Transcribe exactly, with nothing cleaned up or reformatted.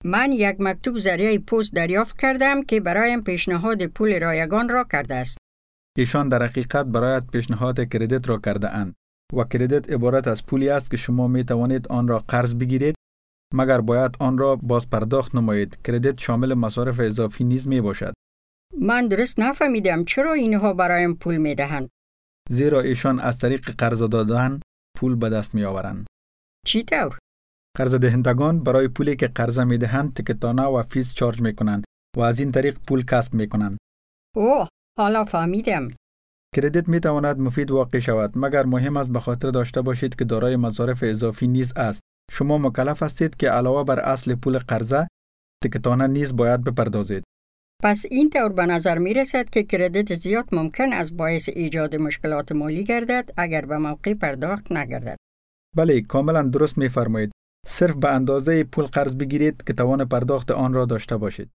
من یک مکتوب ذریعه پست دریافت کردم که برایم پیشنهاد پول رایگان را کرده است. ایشان در حقیقت برایت پیشنهاد کردیت را کرده اند و کردیت عبارت از پولی است که شما می توانید آن را قرض بگیرید مگر باید آن را باز پرداخت نمایید. کردیت شامل مصارف اضافی نیز می باشد. من درست نفهمیدم چرا اینها برایم پول می دهند. زیرا ایشان از طریق قرض دادن پول به دست می آورند. چی طور؟ قرض دهندگان برای پولی که قرض می دهند تکتانه و فیس چارج می کنند و از این طریق پول کسب می کنند. اوه، حالا فهمیدم. کردیت می تواند مفید واقع شود مگر مهم است به خاطر داشته باشید که دارای مصارف اضافی نیز است. شما مکلف هستید که علاوه بر اصل پول قرضه تکتانه نیز باید بپردازید. پس این طور به نظر می رسد که کردیت زیاد ممکن است باعث ایجاد مشکلات مالی گردد اگر به موقع پرداخت نگردد. بله، کاملا درست می فرمایید. صرف به اندازه پول قرض بگیرید که توان پرداخت آن را داشته باشید.